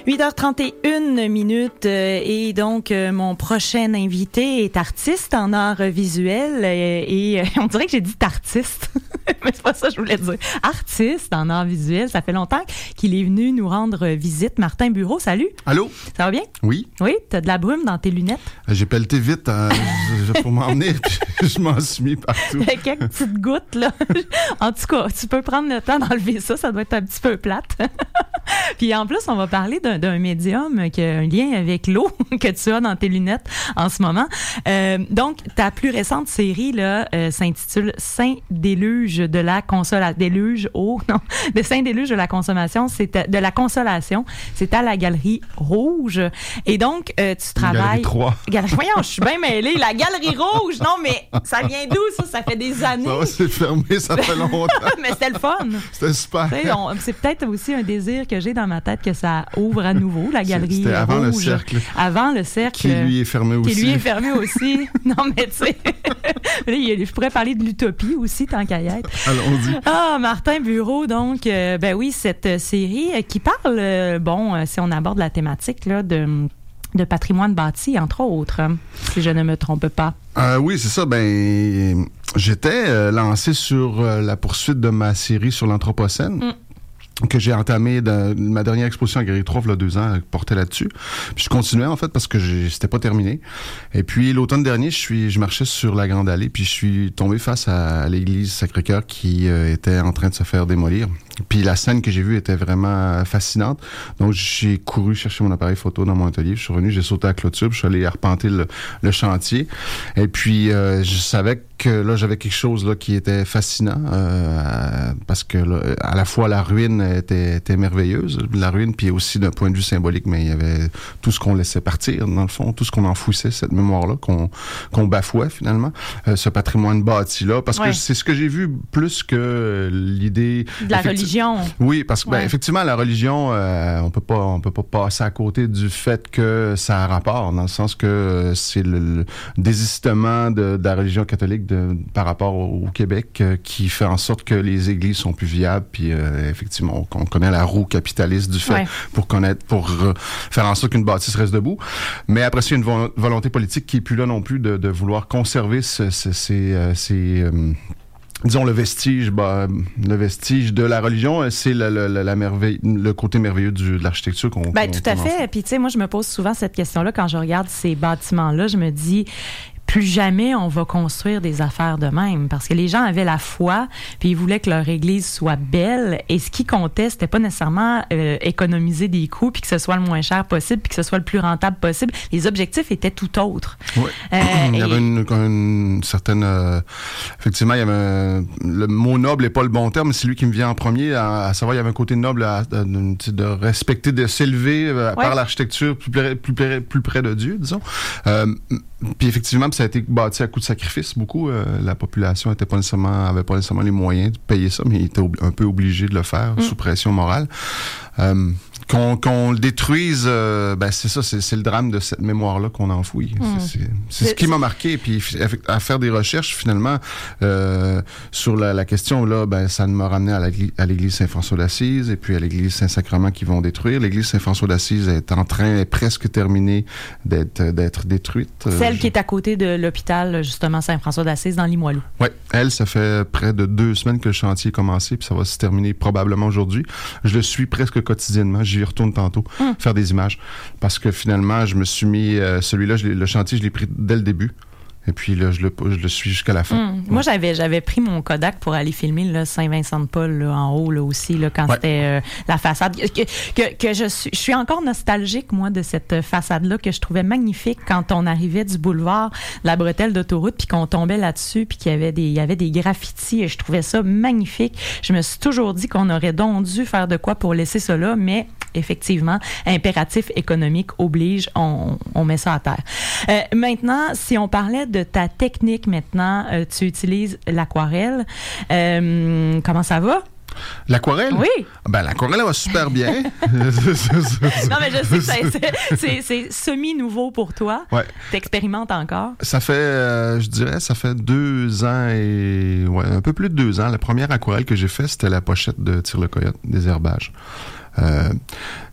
8h31 et donc mon prochain invité est artiste en art visuel et on dirait que j'ai dit artiste, mais c'est pas ça que je voulais dire. Artiste en art visuel, ça fait longtemps qu'il est venu nous rendre visite. Martin Bureau, salut. Allô? Ça va bien? Oui. Oui, t'as de la brume dans tes lunettes? J'ai pelleté vite pour m'emmener, puis je m'en suis mis partout. Il y a quelques petites gouttes, là. En tout cas, tu peux prendre le temps d'enlever ça, ça doit être un petit peu plate. Puis en plus, on va parler d'un médium qui a un lien avec l'eau que tu as dans tes lunettes en ce moment. Donc, ta plus récente série là s'intitule Saint-Déluge de la consolation. De Saint-Déluge de la consommation, de la consolation. C'est à la Galerie Rouge. Et donc, tu travailles... Galerie 3. Voyons, je suis bien mêlée. La Galerie Rouge, non, mais ça vient d'où, ça? Ça fait des années. Ça va, c'est fermé, ça fait longtemps. Mais c'était le fun. C'était super. C'est peut-être aussi un désir que j'ai dans ma tête que ça ouvre à nouveau, la Galerie Rouge. C'était avant le cercle. Avant le cercle. Qui lui est fermé aussi. Qui lui est fermé aussi. Non, mais tu sais, je pourrais parler de l'utopie aussi, tant qu'à y être. Allons-y. Ah, Martin Bureau, donc, ben oui, cette série qui parle, si on aborde la thématique là, de patrimoine bâti, entre autres, si je ne me trompe pas. Oui, c'est ça. Ben, j'étais lancé sur la poursuite de ma série sur l'Anthropocène. Que j'ai entamé ma dernière exposition à Galerie 3, il y a 2 ans, portait là-dessus. Puis je continuais, en fait, parce que c'était pas terminé. Et puis, l'automne dernier, je marchais sur la Grande Allée, puis je suis tombé face à l'église Sacré-Cœur qui était en train de se faire démolir. Puis la scène que j'ai vue était vraiment fascinante. Donc, j'ai couru chercher mon appareil photo dans mon atelier. Je suis revenu, j'ai sauté à la clôture, puis je suis allé arpenter le chantier. Et puis, je savais que là, j'avais quelque chose là qui était fascinant, parce que là, à la fois la ruine était merveilleuse, la ruine, puis aussi d'un point de vue symbolique, mais il y avait tout ce qu'on laissait partir, dans le fond, tout ce qu'on enfouissait, cette mémoire-là, qu'on bafouait finalement, ce patrimoine bâti-là, parce que c'est ce que j'ai vu plus que l'idée... De la religion. Oui, parce que effectivement, la religion, on peut pas passer à côté du fait que ça a rapport, dans le sens que c'est le désistement de la religion catholique par rapport au Québec qui fait en sorte que les églises sont plus viables, puis effectivement, on connaît la roue capitaliste du fait pour faire en sorte qu'une bâtisse reste debout. Mais après, c'est une volonté politique qui est plus là non plus de vouloir conserver disons le vestige de la religion, c'est la merveille, le côté merveilleux de l'architecture qu'on tout à fait. Puis tu sais, moi je me pose souvent cette question-là quand je regarde ces bâtiments-là, je me dis plus jamais on va construire des affaires de même, parce que les gens avaient la foi, puis ils voulaient que leur église soit belle, et ce qui comptait, c'était pas nécessairement économiser des coûts, puis que ce soit le moins cher possible, puis que ce soit le plus rentable possible. Les objectifs étaient tout autres. Oui. Il y avait une certaine... effectivement, il y avait le mot noble n'est pas le bon terme, mais c'est lui qui me vient en premier, à savoir, il y avait un côté noble de respecter, de s'élever par l'architecture plus près de Dieu, disons. Puis effectivement, ça a été bâti à coup de sacrifice, beaucoup. La population avait pas nécessairement les moyens de payer ça, mais ils étaient un peu obligés de le faire sous pression morale. Qu'on le détruise, c'est ça, c'est le drame de cette mémoire-là qu'on enfouit. C'est ce qui m'a marqué. Puis à faire des recherches, finalement, sur la question, là, ça m'a ramené à l'église Saint-François d'Assise et puis à l'église Saint-Sacrement qu'ils vont détruire. L'église Saint-François d'Assise est presque terminée d'être détruite. Celle qui est à côté de l'hôpital, justement, Saint-François d'Assise, dans Limoilou. Oui, ça fait près de 2 semaines que le chantier est commencé, puis ça va se terminer probablement aujourd'hui. Je le suis presque quotidiennement. J'y retourne tantôt, faire des images. Parce que finalement, je me suis mis... celui-là, le chantier, je l'ai pris dès le début. Et puis là, je le suis jusqu'à la fin. Moi, j'avais pris mon Kodak pour aller filmer là, Saint-Vincent-de-Paul là, en haut là, aussi, là, quand c'était la façade. Que je suis encore nostalgique, moi, de cette façade-là que je trouvais magnifique quand on arrivait du boulevard de la bretelle d'autoroute, puis qu'on tombait là-dessus, puis qu'il y avait des graffitis, et je trouvais ça magnifique. Je me suis toujours dit qu'on aurait donc dû faire de quoi pour laisser ça là, mais effectivement, impératif économique oblige, on met ça à terre. Maintenant, si on parlait de ta technique maintenant, tu utilises l'aquarelle. Comment ça va? L'aquarelle? Oui. L'aquarelle, elle va super bien. Non, mais je sais que c'est semi-nouveau pour toi. Ouais. T'expérimentes encore? Ça fait, je dirais, 2 ans et... Ouais, un peu plus de 2 ans. La première aquarelle que j'ai faite, c'était la pochette de Tire le Coyote, des herbages.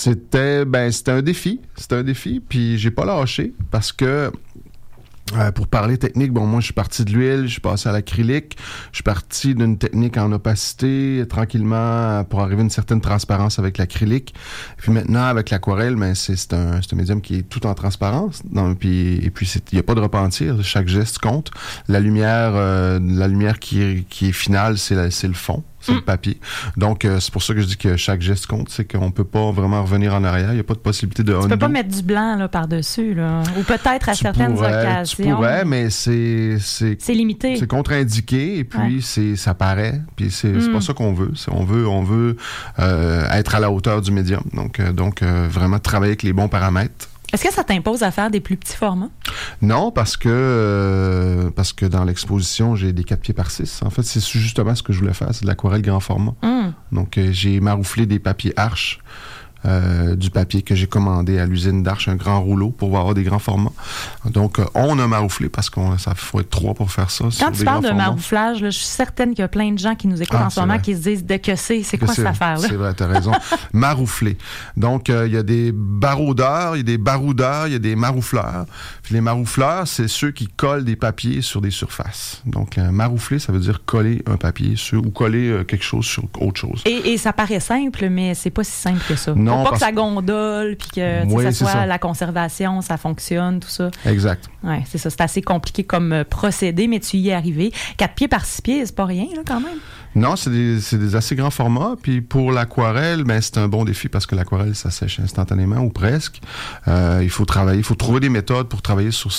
C'était un défi. C'était un défi, puis j'ai pas lâché parce que pour parler technique, moi, je suis parti de l'huile, je suis passé à l'acrylique, je suis parti d'une technique en opacité, tranquillement, pour arriver à une certaine transparence avec l'acrylique. Puis maintenant, avec l'aquarelle, c'est un médium qui est tout en transparence. Donc, et puis, il n'y a pas de repentir. Chaque geste compte. La lumière qui est finale, c'est le fond. C'est le papier. Donc, c'est pour ça que je dis que chaque geste compte. C'est qu'on peut pas vraiment revenir en arrière. Il n'y a pas de possibilité de undo. Tu peux pas mettre du blanc là, par-dessus. Là. Ou peut-être à certaines occasions. Tu pourrais, mais c'est limité. C'est contre-indiqué et puis ça paraît. Puis c'est pas ça qu'on veut. On veut être à la hauteur du médium. Donc vraiment travailler avec les bons paramètres. Est-ce que ça t'impose à faire des plus petits formats? Non, parce que dans l'exposition, j'ai des 4 pieds par 6. En fait, c'est justement ce que je voulais faire, c'est de l'aquarelle grand format. Donc, j'ai marouflé des papiers Arches, du papier que j'ai commandé à l'usine d'Arches, un grand rouleau pour avoir des grands formats. Donc, on a marouflé parce ça faut être 3 pour faire ça. Quand tu parles de marouflage, là, je suis certaine qu'il y a plein de gens qui nous écoutent en ce moment qui se disent c'est quoi cette affaire-là? C'est vrai, tu as raison. Maroufler. Donc, il y a des baroudeurs, il y a des baroudeurs, il y a des maroufleurs. Puis les maroufleurs, c'est ceux qui collent des papiers sur des surfaces. Donc, maroufler, ça veut dire coller un papier ou coller quelque chose sur autre chose. Et ça paraît simple, mais c'est pas si simple que ça. Non, pas que ça gondole, puis que ça soit la conservation, ça fonctionne, tout ça. Exact. Oui, c'est ça. C'est assez compliqué comme procédé, mais tu y es arrivé. 4 pieds par 6 pieds, c'est pas rien, là, quand même. Non, c'est des assez grands formats. Puis pour l'aquarelle, c'est un bon défi parce que l'aquarelle, ça sèche instantanément ou presque. Il faut trouver des méthodes pour travailler sur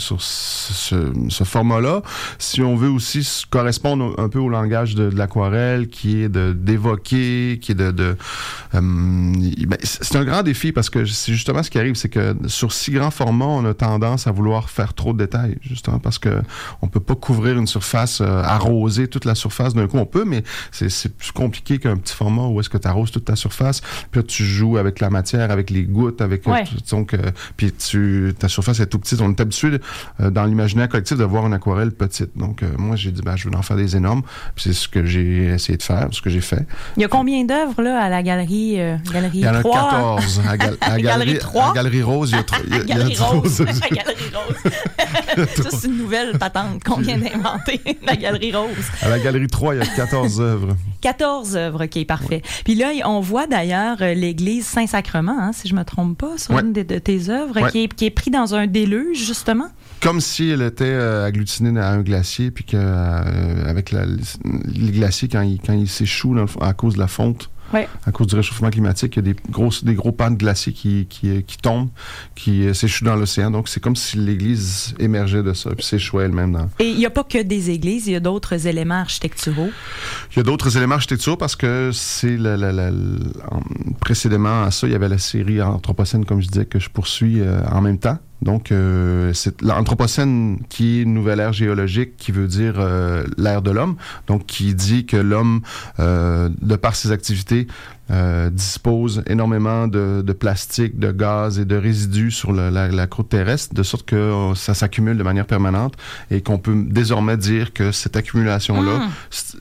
ce format-là. Si on veut aussi correspondre un peu au langage de l'aquarelle, qui est d'évoquer, qui est c'est un grand défi parce que c'est justement ce qui arrive, c'est que sur si grands formats, on a tendance à vouloir faire trop de détails, justement parce que on peut pas couvrir une surface, arroser toute la surface d'un coup. On peut, mais c'est plus compliqué qu'un petit format où est-ce que tu arroses toute ta surface, puis là, tu joues avec la matière, avec les gouttes, avec donc puis ta surface est tout petite. On est habitué dans l'imaginaire collectif de voir une aquarelle petite. Donc moi j'ai dit je veux en faire des énormes. Puis c'est ce que j'ai essayé de faire, ce que j'ai fait. Il y a combien d'œuvres là à la galerie 3? Il y en a 14. À Galerie 3? À Galerie Rose, il y a Galerie Rose. À Galerie Rose. Ça, c'est une nouvelle patente qu'on vient d'inventer, la Galerie Rose. À la Galerie 3, il y a 14 œuvres. 14 œuvres, OK, parfait. Puis là, on voit d'ailleurs l'église Saint-Sacrement, si je me trompe pas, sur une de tes œuvres, qui est pris dans un déluge, justement. Comme si elle était agglutinée à un glacier, puis avec les glaciers, quand ils s'échouent à cause de la fonte, à cause du réchauffement climatique, il y a des gros pans de glaciers qui tombent, qui s'échouent dans l'océan. Donc, c'est comme si l'église émergeait de ça, puis s'échouait elle-même. Et il n'y a pas que des églises, il y a d'autres éléments architecturaux? Il y a d'autres éléments architecturaux parce que c'est précédemment à ça, il y avait la série Anthropocène, comme je disais, que je poursuis en même temps. Donc, c'est l'Anthropocène qui est une nouvelle ère géologique, qui veut dire l'ère de l'homme, donc qui dit que l'homme, de par ses activités, dispose énormément de plastique, de gaz et de résidus sur la croûte terrestre, de sorte que ça s'accumule de manière permanente et qu'on peut désormais dire que cette accumulation-là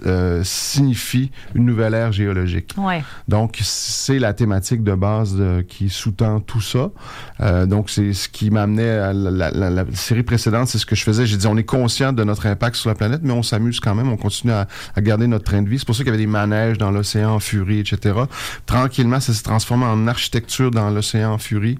signifie une nouvelle ère géologique. Donc, c'est la thématique de base qui sous-tend tout ça. Donc, c'est ce qui m'amenait à la série précédente, c'est ce que je faisais. J'ai dit, on est conscient de notre impact sur la planète, mais on s'amuse quand même, on continue à garder notre train de vie. C'est pour ça qu'il y avait des manèges dans l'océan en furie, etc. Tranquillement, ça s'est transformé en architecture dans l'océan en furie.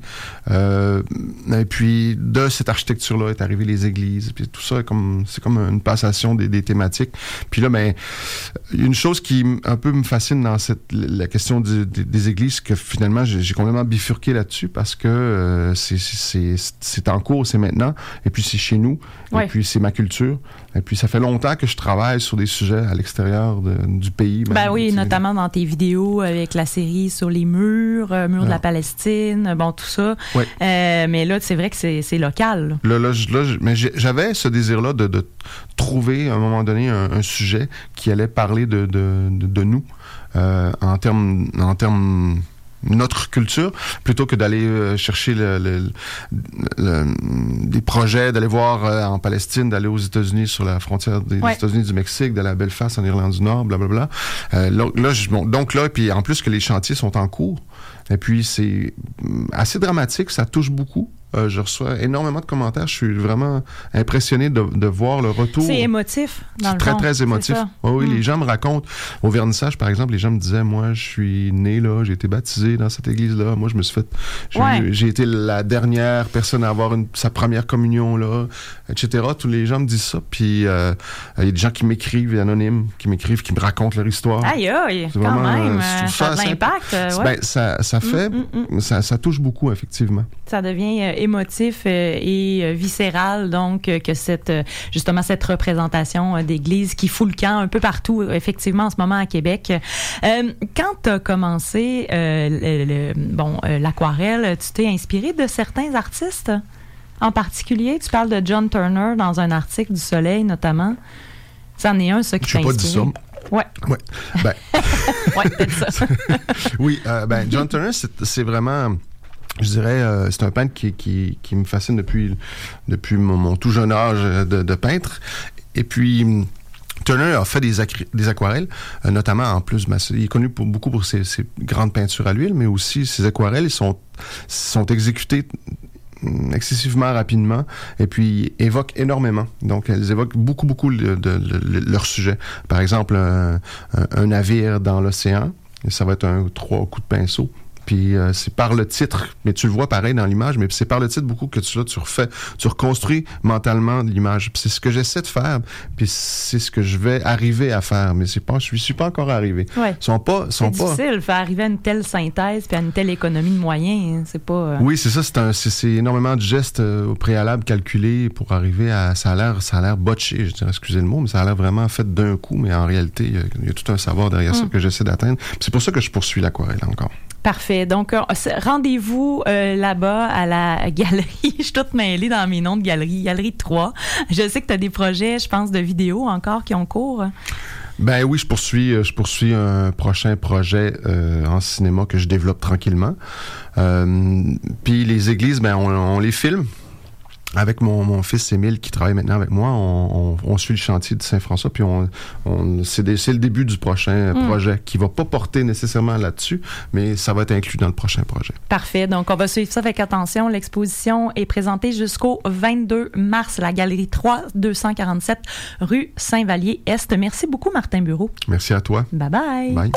Et puis, de cette architecture-là est arrivée les églises. Puis tout ça, c'est comme une passation des thématiques. Puis là, une chose qui un peu me fascine dans la question des églises, que finalement, j'ai complètement bifurqué là-dessus parce que c'est en cours, c'est maintenant. Et puis, c'est chez nous. Et puis, c'est ma culture. Et puis, ça fait longtemps que je travaille sur des sujets à l'extérieur du pays. Notamment dans tes vidéos avec la série sur les murs de la Palestine, tout ça. Mais là, c'est vrai que c'est local. Mais j'avais ce désir-là de trouver, à un moment donné, un sujet qui allait parler de nous en termes notre culture, plutôt que d'aller chercher des projets, d'aller voir en Palestine, d'aller aux États-Unis sur la frontière des États-Unis du Mexique, d'aller à Belfast en Irlande du Nord, blablabla. Donc là, puis en plus que les chantiers sont en cours, Et puis, c'est assez dramatique, ça touche beaucoup. Je reçois énormément de commentaires. Je suis vraiment impressionné de voir le retour. C'est émotif, dans le fond. C'est très, très émotif. Oui, les gens me racontent. Au vernissage, par exemple, les gens me disaient, moi, je suis né là, j'ai été baptisé dans cette église-là. Moi, je me suis fait... J'ai été la dernière personne à avoir sa première communion là, etc. Tous les gens me disent ça. Puis, il y a des gens qui m'écrivent, anonymes, qui me racontent leur histoire. Aïe, quand vraiment, même. Ça a de l'impact. Ben, ça fait... Ça touche beaucoup, effectivement. Ça devient émotif et viscéral, donc que justement cette représentation d'église qui fout le camp un peu partout, effectivement, en ce moment à Québec. Quand tu as commencé l'aquarelle, tu t'es inspiré de certains artistes en particulier? Tu parles de John Turner dans un article du Soleil, notamment. C'en est un, ça, qui t'a inspiré. Je n'ai pas dit ça. Ouais. Ben. Ouais, peut-être ça. Oui, John Turner, c'est vraiment... Je dirais, c'est un peintre qui me fascine depuis mon tout jeune âge de peintre. Et puis, Turner a fait des aquarelles, notamment en plus, il est connu beaucoup pour ses grandes peintures à l'huile, mais aussi ses aquarelles sont exécutées excessivement rapidement et puis évoquent énormément. Donc, elles évoquent beaucoup leur sujet. Par exemple, un navire dans l'océan, ça va être 3 coups de pinceau. Puis c'est par le titre, mais tu le vois pareil dans l'image, mais c'est par le titre beaucoup que tu reconstruis mentalement l'image. Puis c'est ce que j'essaie de faire, puis c'est ce que je vais arriver à faire, mais je suis pas encore arrivé. Ouais. C'est difficile de faire arriver à une telle synthèse puis à une telle économie de moyens. Hein. C'est pas. Oui, c'est ça. C'est énormément de gestes au préalable calculés pour arriver à. Ça a l'air botché, je dirais, excusez le mot, mais ça a l'air vraiment fait d'un coup. Mais en réalité, il y a tout un savoir derrière ça que j'essaie d'atteindre. Puis c'est pour ça que je poursuis l'aquarelle encore. Parfait. Donc, rendez-vous là-bas à la galerie. Je suis toute mêlée dans mes noms de galerie. Galerie 3. Je sais que tu as des projets, je pense, de vidéos encore qui ont cours. Ben oui, je poursuis un prochain projet en cinéma que je développe tranquillement. Puis les églises, ben on les filme. Avec mon fils Émile qui travaille maintenant avec moi, on suit le chantier de Saint-François, puis c'est le début du prochain projet qui va pas porter nécessairement là-dessus, mais ça va être inclus dans le prochain projet. Parfait. Donc, on va suivre ça avec attention. L'exposition est présentée jusqu'au 22 mars à la Galerie 3, 247 rue Saint-Vallier-Est. Merci beaucoup, Martin Bureau. Merci à toi. Bye-bye. Bye.